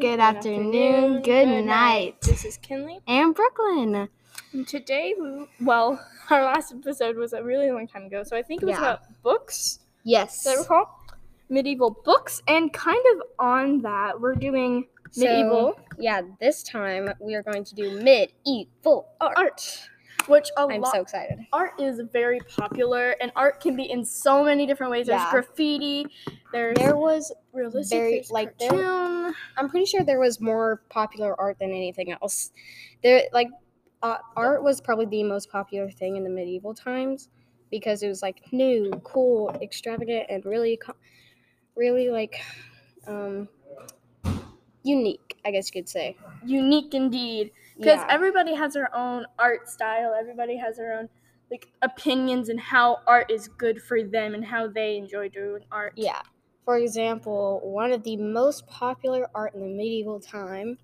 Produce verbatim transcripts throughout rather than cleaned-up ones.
good afternoon, good night. This is Kinley. And Brooklyn. And today, we, well, our last episode was a really long time ago, so I think it was Yeah. about books. Yes. Does that recall? Medieval books, and kind of on that, we're doing So, medieval. Yeah, this time we are going to do medieval art. art, which a I'm lot. so excited. Art is very popular, and art can be in so many different ways. There's Yeah. graffiti. There's There was realistic. very there's like there. cartoon. I'm pretty sure there was more popular art than anything else. There, like, uh, art was probably the most popular thing in the medieval times because it was like new, cool, extravagant, and really, co- really like, um, unique. I guess you could say. Unique indeed, because Yeah. everybody has their own art style. Everybody has their own like opinions and how art is good for them and how they enjoy doing art. Yeah. For example, one of the most popular art in the medieval time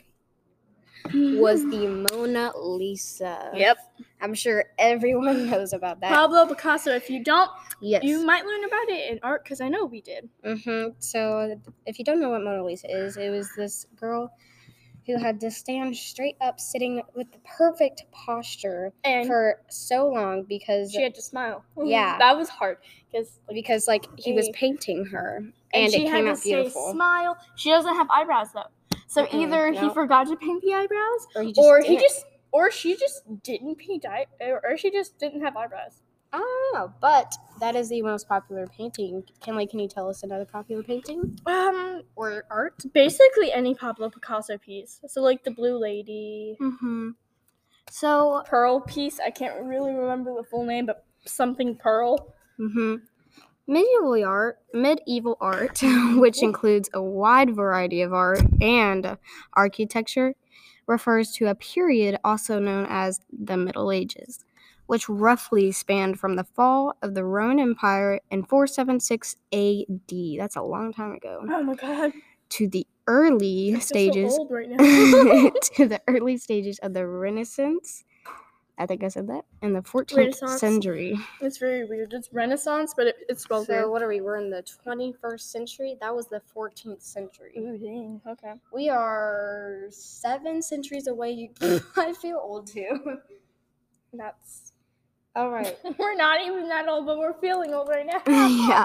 was the Mona Lisa. Yep. I'm sure everyone knows about that. Pablo Picasso. If you don't, Yes. you might learn about it in art because I know we did. Mm-hmm. So, if you don't know what Mona Lisa is, it was this girl who had to stand straight up, sitting with the perfect posture And for so long because she had to smile. Yeah. That was hard because because like he was Hey. painting her, and, and she it had came to out say beautiful. smile. She doesn't have eyebrows though, so Mm-mm, either he no. forgot to paint the eyebrows, Or he just or he didn't. just, or she just didn't paint eye, or she just didn't have eyebrows. I don't know, but that is the most popular painting. Kinley, can you tell us another popular painting Um, or art? basically any Pablo Picasso piece. So like the Blue Lady, Mm-hmm. So, Pearl piece. I can't really remember the full name, but something Pearl. mm-hmm. medieval art, medieval art, which includes a wide variety of art and architecture, refers to a period also known as the Middle Ages, which roughly spanned from the fall of the Roman Empire in four seventy-six A D. That's a long time ago. Oh my god. To the early I feel stages so old right now. to the early stages of the Renaissance. I think I said that in the fourteenth Renaissance. century. It's very weird. It's Renaissance, but it, it's spelled So weird. what are we? We're in the twenty-first century. That was the fourteenth century. Ooh, dang. Okay. We are seven centuries away. I feel old too. That's. All right. We're not even that old, but we're feeling old right now. Yeah.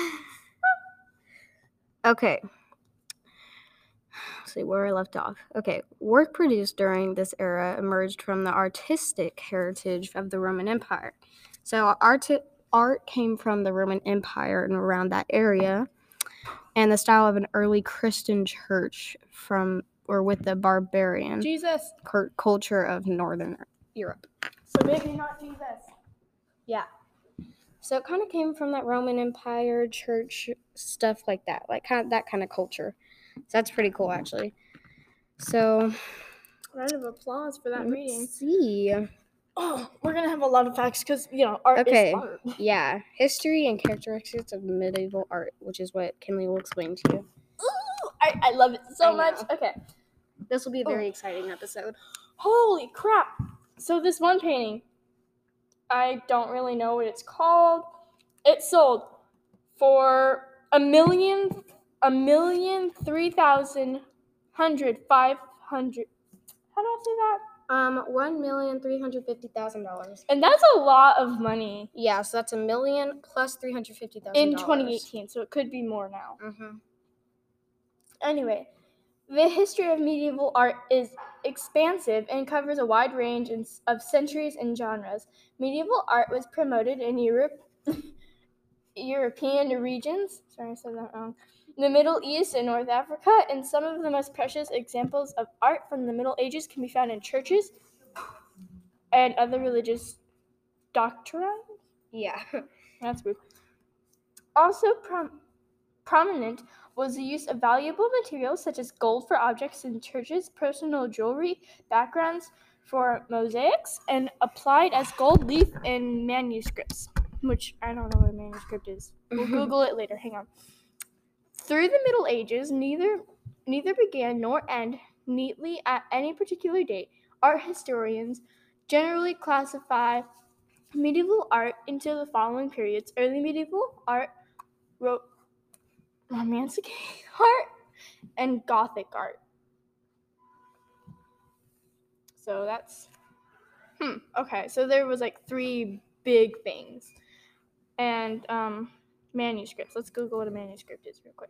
Okay. Let's see where I left off. Okay. Work produced during this era emerged from the artistic heritage of the Roman Empire. So art, art came from the Roman Empire and around that area, and the style of an early Christian church from or with the barbarian Jesus. cur- culture of Northern Europe. So maybe not Jesus. Yeah. So it kind of came from that Roman Empire church stuff like that, like kind of that kind of culture. So that's pretty cool, actually. So Round of applause for that let's reading. see. Oh, we're gonna have a lot of facts because you know art Okay. is art. Yeah, history and characteristics of medieval art, which is what Kinley will explain to you. Ooh, I, I love it so I much. know. Okay. This will be a very Oh. exciting episode. Holy crap! So this one painting, I don't really know what it's called. It sold for a million, a million three thousand hundred five hundred. How do I say that? Um, one million three hundred fifty thousand dollars. And that's a lot of money Yeah, so that's a million plus three hundred fifty thousand in twenty eighteen. So it could be more now. Mm-hmm. Anyway, the history of medieval art is expansive and covers a wide range in, of centuries and genres. Medieval art was promoted in Europe, European regions, sorry I said that wrong, the Middle East and North Africa, and some of the most precious examples of art from the Middle Ages can be found in churches and other religious doctrines. Yeah. That's weird. Also prom- prominent was the use of valuable materials such as gold for objects in churches, personal jewelry, backgrounds for mosaics, and applied as gold leaf in manuscripts, which I don't know what a manuscript is. We'll Google it later. Hang on. Through the Middle Ages, neither neither began nor end neatly at any particular date. Art historians generally classify medieval art into the following periods: early medieval art, ro- romantic art, and Gothic art. So that's, hmm, okay. So there was like three big things. And um, manuscripts. Let's Google what a manuscript is real quick.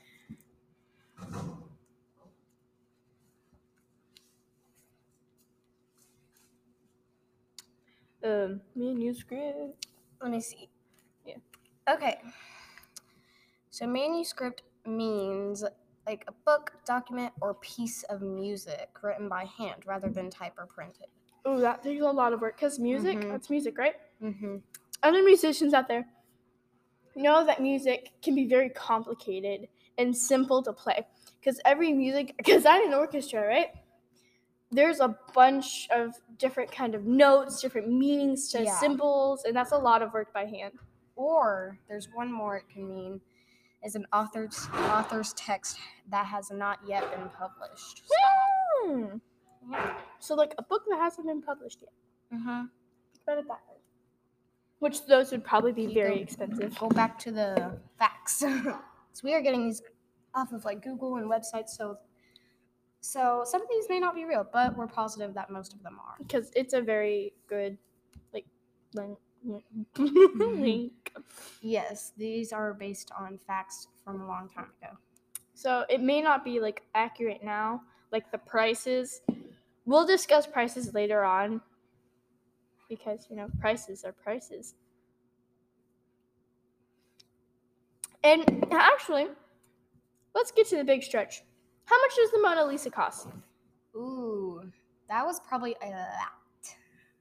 Um, manuscript. Let me see. Yeah. Okay. So manuscript means like a book, document, or piece of music written by hand rather than type or printed. Oh, that takes a lot of work because music, Mhm. that's music, right? Mm-hmm. Other musicians out there know that music can be very complicated and simple to play because every music, because I'm an orchestra, right? There's a bunch of different kind of notes, different meanings to Yeah. symbols, and that's a lot of work by hand. Or there's one more it can mean is an author's author's text that has not yet been published. So, Hmm. yeah. So like a book that hasn't been published yet. Mm-hmm. What about that? Which those would probably be You very go- expensive. Go back to the facts. So we are getting these off of like Google and websites, so so some of these may not be real, but we're positive that most of them are. Because it's a very good, like, link. link. Yes, these are based on facts from a long time ago. So it may not be like accurate now, like the prices. We'll discuss prices later on because, you know, prices are prices. And actually, let's get to the big stretch. How much does the Mona Lisa cost? Ooh, that was probably a lot.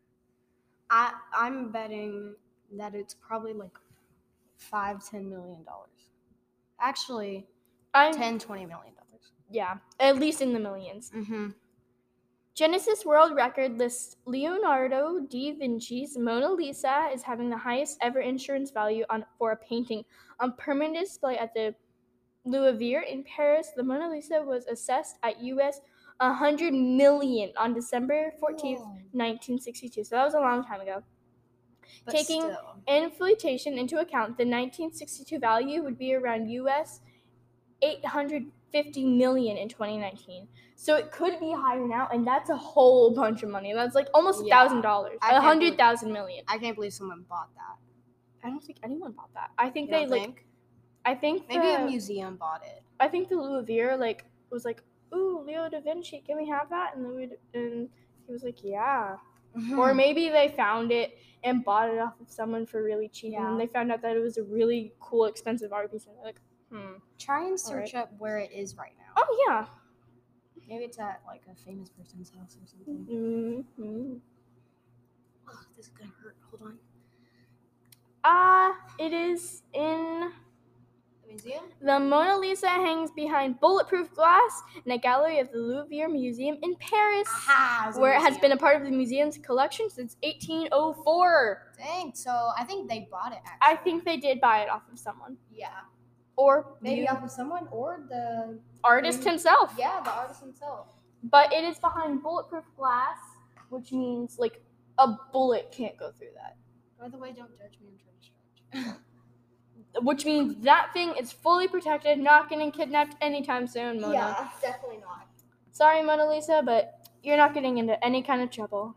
I I'm betting that it's probably like five, ten million dollars. Actually, I'm, ten, twenty million dollars. Yeah, at least in the millions. Mm-hmm. Guinness World Record lists Leonardo da Vinci's Mona Lisa as having the highest ever insurance value on for a painting. On permanent display at the Louvre in Paris, the Mona Lisa was assessed at U S one hundred million on December fourteenth, Whoa. nineteen sixty-two. So that was a long time ago. But Taking still. inflation into account, the nineteen sixty-two value would be around U S eight hundred fifty million in twenty nineteen. So it could be higher now, and that's a whole bunch of money. That's like almost a Yeah. thousand dollars, I a can't hundred believe- thousand million. I can't believe someone bought that. I don't think anyone bought that. I think You they don't like. think? I think Maybe the, a museum bought it. I think the Louvre like was like, "Ooh, Leo da Vinci, can we have that?" And Louis, and he was like, "Yeah." Or maybe they found it and bought it off of someone for really cheap, and then Yeah. they found out that it was a really cool, expensive art piece, and they're like, "Hmm." Try and search Alright. up where it is right now. Oh yeah. Maybe it's at like a famous person's house or something. Mm-hmm. Oh, this is gonna hurt. Hold on. Ah, uh, it is in The museum? the Mona Lisa hangs behind bulletproof glass in a gallery of the Louvre Museum in Paris, Aha, where it has been a part of the museum's collection since eighteen oh four. Dang, so I think they bought it actually. I think they did buy it off of someone. Yeah. Or Maybe the off of someone or the artist maybe- himself. Yeah, the artist himself. But it is behind bulletproof glass, which means like a bullet can't go through that. By the way, don't judge me, I'm trying to stretch. Which means that thing is fully protected, not getting kidnapped anytime soon, Mona. Yeah, definitely not. Sorry, Mona Lisa, but you're not getting into any kind of trouble.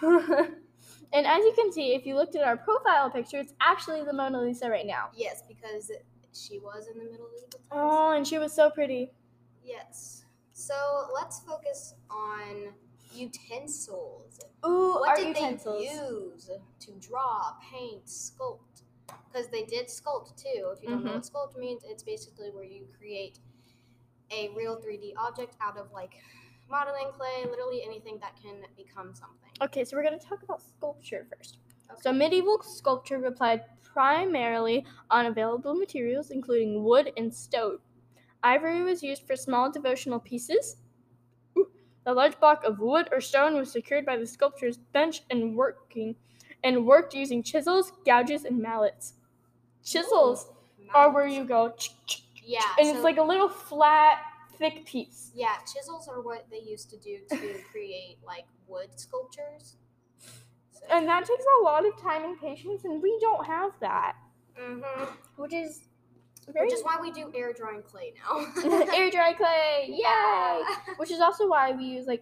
And as you can see, if you looked at our profile picture, it's actually the Mona Lisa right now. Yes, because she was in the Middle Ages. Oh, and she was so pretty. Yes. So let's focus on utensils. Ooh, What art did utensils. they use to draw, paint, sculpt? Because they did sculpt too. If you don't know Mhm. what sculpt means, it's basically where you create a real three D object out of like modeling clay, literally anything that can become something. Okay, so we're going to talk about sculpture first. Okay. So medieval sculpture relied primarily on available materials, including wood and stone. Ivory was used for small devotional pieces. Ooh. The large block of wood or stone was secured by the sculptor's bench and working, and worked using chisels, gouges, and mallets. Chisels Ooh, are where mountains. you go, Yeah, and so- it's like a little flat, thick piece. Yeah, chisels are what they used to do to create like wood sculptures. So, And that takes a lot of time and patience, and we don't have that, mhm. which is very Which is why we do air drying clay now. air dry clay. Yay! Which is also why we use like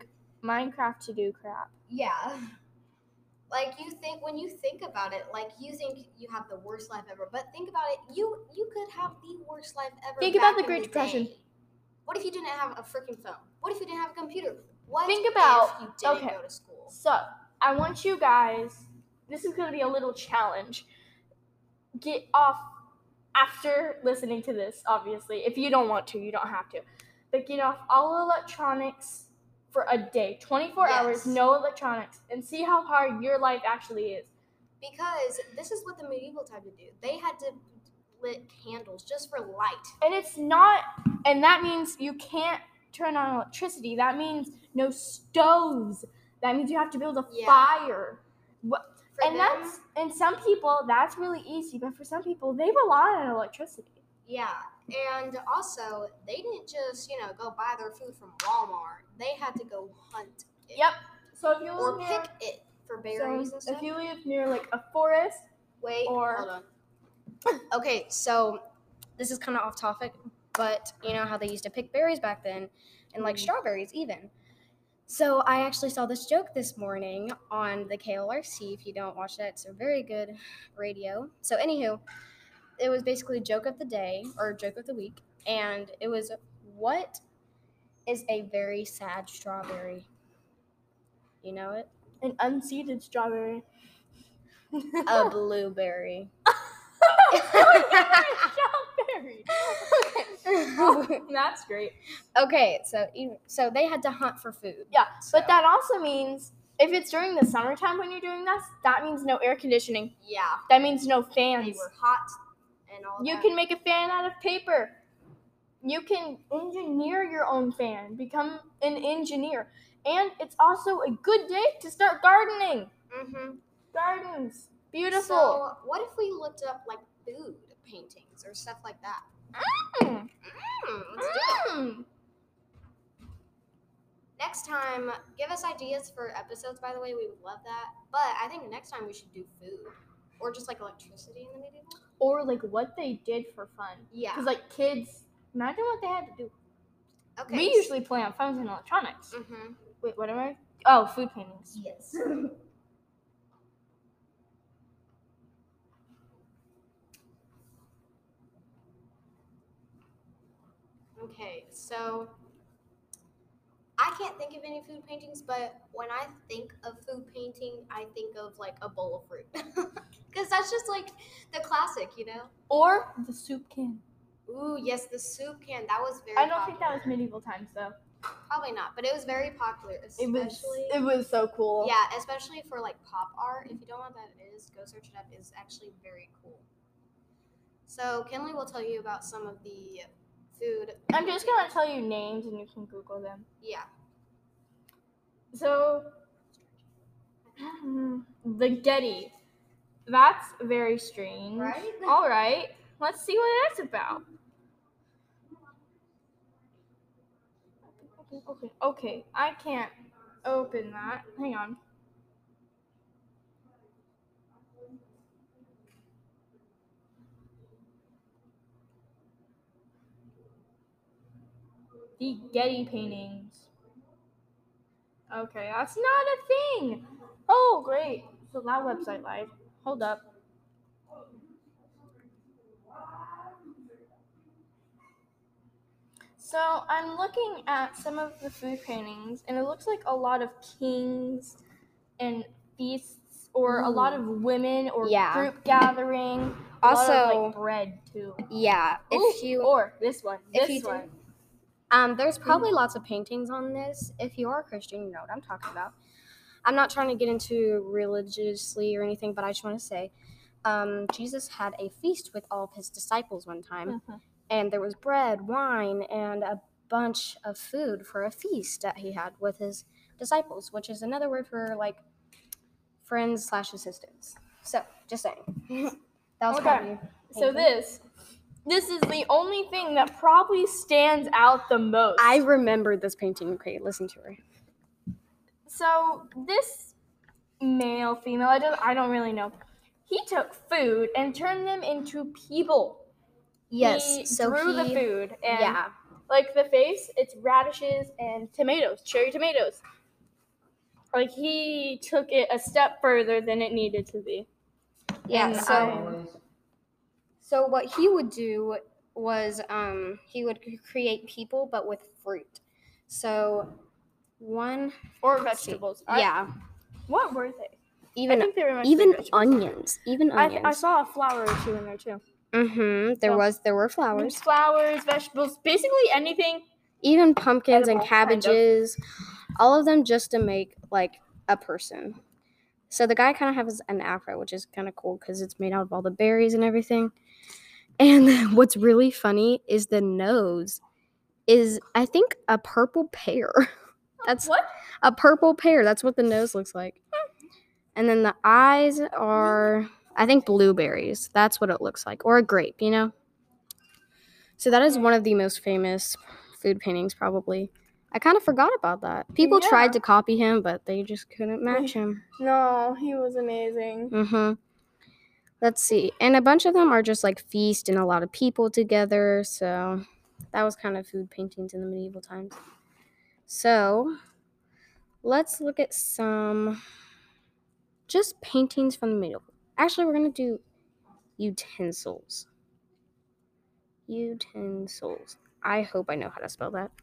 Minecraft to do crap. Yeah. Like you think when you think about it, like you think you have the worst life ever, but think about it, you you could have the worst life ever. Think about back the in Great Depression. day. What if you didn't have a freaking phone? What if you didn't have a computer? What Think about- if you didn't okay. go to school? So, I want you guys, this is going to be a little challenge. Get off after listening to this, obviously. If you don't want to, you don't have to. But get off all electronics for a day, twenty-four Yes. hours, no electronics, and see how hard your life actually is. Because this is what the medieval time would do. They had to lit candles just for light. And it's not, and that means you can't turn on electricity. That means no stoves. That means you have to build a Yeah. fire. What? For And them, that's, and some people, that's really easy, but for some people, they rely on electricity. yeah. And also, they didn't just, you know, go buy their food from Walmart. They had to go hunt it. Yep. So if you live Or near, pick it for berries so and stuff. if you live near like a forest, Wait, or- hold on. Okay, so this is kind of off topic, but you know how they used to pick berries back then, and like Mhm. strawberries even. So I actually saw this joke this morning on the K L R C. If you don't watch that, it's a very good radio. So anywho, it was basically joke of the day or joke of the week, and it was, what is a very sad strawberry? You know it? an unseeded strawberry. A blueberry. Strawberry. Okay. That's great. Okay, so even, so they had to hunt for food. Yeah, So, but that also means if it's during the summertime when you're doing this, that means no air conditioning. yeah, That means no they fans. were hot and all You that. can make a fan out of paper. You can engineer your own fan. Become an engineer. And it's also a good day to start gardening. Mm-hmm. Gardens. Beautiful. So what if we looked up like food paintings or stuff like that? Mm. Mm, let's do it. Mm. Next time, give us ideas for episodes. By the way, we would love that. But I think next time we should do food or just like electricity in the medieval. Or like what they did for fun. Yeah. Because like kids, imagine what they had to do. Okay. We usually play on phones and electronics. Mm-hmm. Wait, what am I? Oh, food paintings. Yes. Okay, so I can't think of any food paintings, but when I think of food painting, I think of like a bowl of fruit. Because that's just like the classic, you know? Or the soup can. Ooh, yes, the soup can. That was very I don't popular. think that was medieval times though. Probably not, but it was very popular, It was especially. it was so cool. Yeah, especially for like pop art. If you don't know what that is, go search it up. It's actually very cool. So Kinley will tell you about some of the food. I'm just gonna tell you names and you can Google them. Yeah. So the Getty. That's very strange. Right? All right. Let's see what that's about. Okay. Okay. I can't open that. Hang on. The Getty paintings. Okay, that's not a thing. Oh, great. So that website lied. Hold up. So I'm looking at some of the food paintings, and it looks like a lot of kings and feasts, or a lot of women, or Yeah. group gathering. A lot of, Also- like, bread too. Yeah. If Ooh, you or this one, if this you one. didn't- Um, there's probably lots of paintings on this. If you are a Christian, you know what I'm talking about. I'm not trying to get into religiously or anything, but I just want to say, um, Jesus had a feast with all of his disciples one time, Mhm. and there was bread, wine, and a bunch of food for a feast that he had with his disciples, which is another word for like friends slash assistants. So, just saying. That was Okay. probably So painting. this, this is the only thing that probably stands out the most. I remember this painting. Okay, listen to her. So this male, female, I don't, I don't really know. He took food and turned them into people. Yes, he so drew the he- food, and Yeah. like the face, it's radishes and tomatoes, cherry tomatoes. like he took it a step further than it needed to be. Yeah, And so I- so what he would do was um he would c- create people but with fruit. So one or let's see. vegetables. I- Yeah, what were they? even I think they were mostly even vegetables. onions, even I, onions. I saw a flower or two in there too. Mm-hmm. There So- was there were Flowers, flowers, flowers, vegetables, basically anything. even pumpkins Edible, and kind of. cabbages, all of them just to make like a person. So the guy kind of has an afro, which is kind of cool because it's made out of all the berries and everything. And what's really funny is the nose is, I think, a purple pear. That's What? a purple pear. That's what the nose looks like. And then the eyes are, I think, blueberries. That's what it looks like. Or a grape, you know? So that is one of the most famous food paintings, probably. I kind of forgot about that. People Yeah. tried to copy him, but they just couldn't match him. No, he was amazing. Mm-hmm. Let's see. And a bunch of them are just like feast and a lot of people together. So that was kind of food paintings in the medieval times. So let's look at some just paintings from the medieval. Actually, we're going to do utensils. Utensils. I hope I know how to spell that.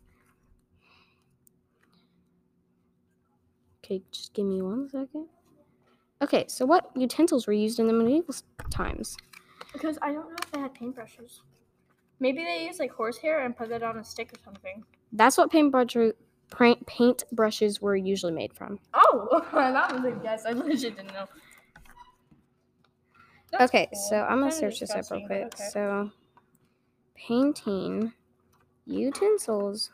Okay, just give me one second. Okay, so what utensils were used in the medieval times? Because I don't know if they had paintbrushes. Maybe they used like horsehair and put it on a stick or something. That's what paintbrush paint paint brushes were usually made from. Oh, that was a guess. I legit didn't know. That's Okay, cool. so I'm gonna Kinda search this up real disgusting, quick. but okay. So, painting utensils.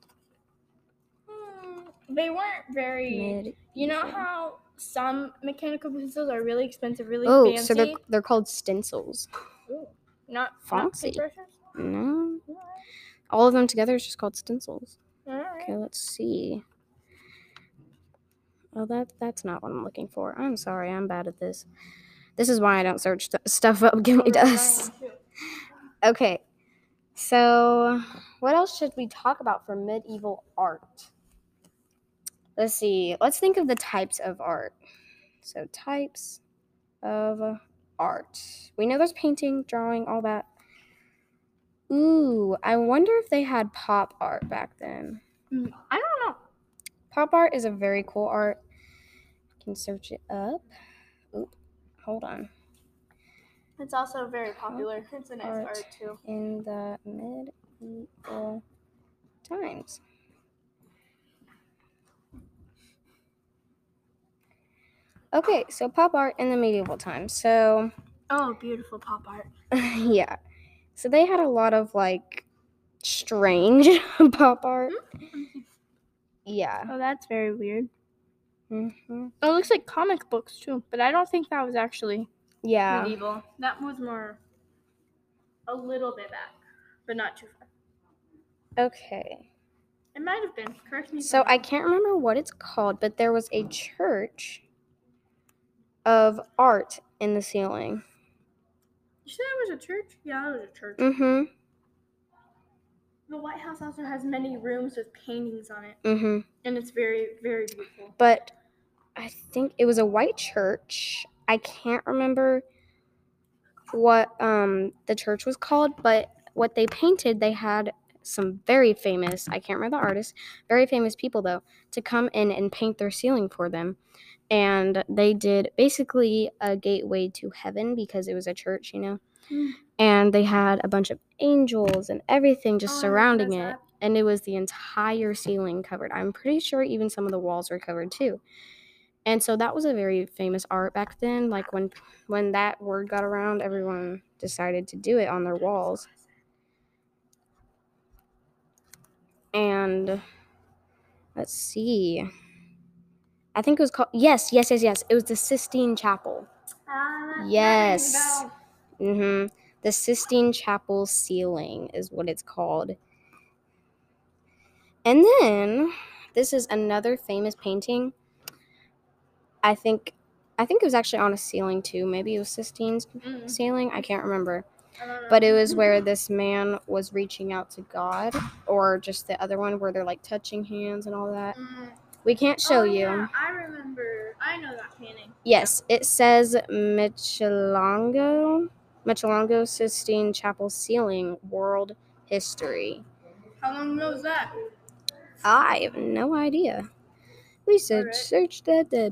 Hmm, they weren't very. Mid- You know how some mechanical pencils are really expensive, really oh, fancy. so they're they're called stencils. Ooh, not Fancy. Not paintbrushes? No, Alright. all of them together is just called stencils. Alright. Okay, let's see. Oh, that that's not what I'm looking for. I'm sorry, I'm bad at this. This is why I don't search st- stuff up. Give me dust. Okay, so what else should we talk about for medieval art? Let's see. Let's think of the types of art. So types of art. We know there's painting, drawing, all that. Ooh, I wonder if they had pop art back then. Mm, I don't know. Pop art is a very cool art. I can search it up. Oop, hold on. It's also very popular. It's a nice Art. art too. In the medieval times. Okay, so pop art in the medieval times. So, Oh, beautiful pop art. yeah. So they had a lot of like strange pop art. Yeah. Oh, that's very weird. Mm-hmm. It looks like comic books too, but I don't think that was actually Yeah. medieval. That was more a little bit back, but not too far. Okay. It might have been. Correct me. if So I'm I wrong. can't remember what it's called, but there was a church of art in the ceiling. You said it was a church? Yeah, it was a church. Mm-hmm. The White House also has many rooms with paintings on it, Mm-hmm. and it's very, very beautiful. But I think it was a white church. I can't remember what um the church was called, but what they painted, they had some very famous, I can't remember the artist, very famous people though, to come in and paint their ceiling for them. And they did basically a gateway to heaven because it was a church, you know. Mm. And they had a bunch of angels and everything just Oh, I surrounding it. noticed And it was the entire ceiling covered. I'm pretty sure even some of the walls were covered too. And so that was a very famous art back then. Like when when that word got around, everyone decided to do it on their walls. And let's see. I think it was called, yes, yes, yes, yes. It was the Sistine Chapel. Ah, that Yes. rings a bell. Mm-hmm. The Sistine Chapel ceiling is what it's called. And then this is another famous painting. I think I think it was actually on a ceiling too. Maybe it was Sistine's Mm. ceiling. I can't remember. I don't know. But it was where this man was reaching out to God, or just the other one where they're like touching hands and all that. Mm. We can't show oh, you. Yeah, I remember. I know that painting. Yes, it says Michelangelo, Michelangelo Sistine Chapel ceiling, world history. How long ago was that? I have no idea. We should Alright. search that up.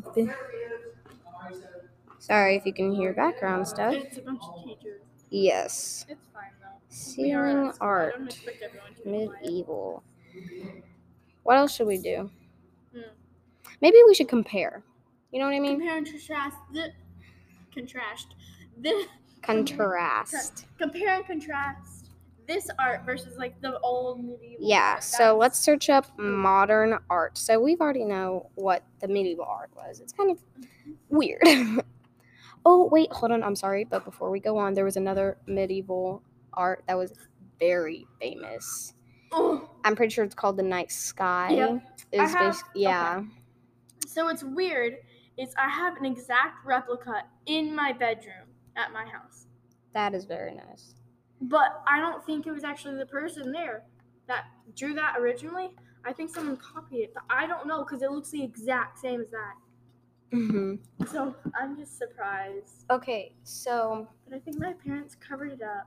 Sorry if you can hear background stuff. It's a bunch of teachers. Yes. It's fine though. Ceiling I art, don't expect everyone to be quiet. medieval. What else should we do? Hmm. Maybe we should compare. You know what I mean? Compare and contrast. The, contrast. The, Contrast. compare and contrast this art versus like the old medieval Yeah, art. so That's- let's search up modern art. So we've already know what the medieval art was. It's kind of weird. Oh, wait, hold on. I'm sorry. But before we go on, there was another medieval art that was very famous. Oh. I'm pretty sure it's called The Night Sky. Yep. I Is have- basi- yeah. okay. So it's weird. Is I have an exact replica in my bedroom at my house. That is very nice. But I don't think it was actually the person there that drew that originally. I think someone copied it, but I don't know because it looks the exact same as that. Mm-hmm. So I'm just surprised. Okay, so But I think my parents covered it up.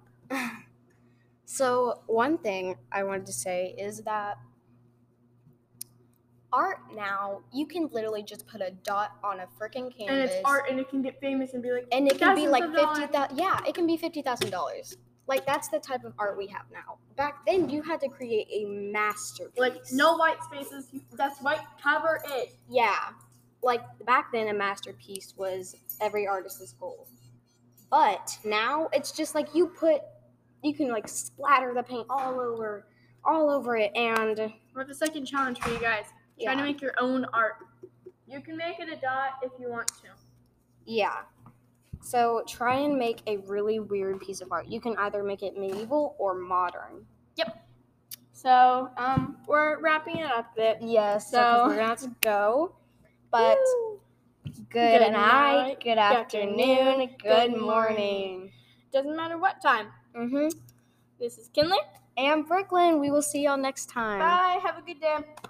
so one thing I wanted to say is that art now, you can literally just put a dot on a freaking canvas. And it's art, and it can get famous and be like, And it can be thousands like of fifty dollars. thousand. Yeah, it can be fifty thousand dollars. Like that's the type of art we have now. Back then, you had to create a masterpiece. Like no white spaces. You, that's white. Cover it. Yeah, like back then, a masterpiece was every artist's goal. But now it's just like you put, you can like splatter the paint all over, all over it, and We have a second challenge for you guys. yeah, Try to make your own art. You can make it a dot if you want to. yeah. So try and make a really weird piece of art. You can either make it medieval or modern. So, um, we're wrapping it up a bit. Yes, so, So- 'cause we're gonna have to go. But Woo. good, Good night, night, good good afternoon, afternoon, good good morning. Doesn't matter what time. Mm-hmm. This is Kinley. And Brooklyn, we will see y'all next time. Bye. Have a good day.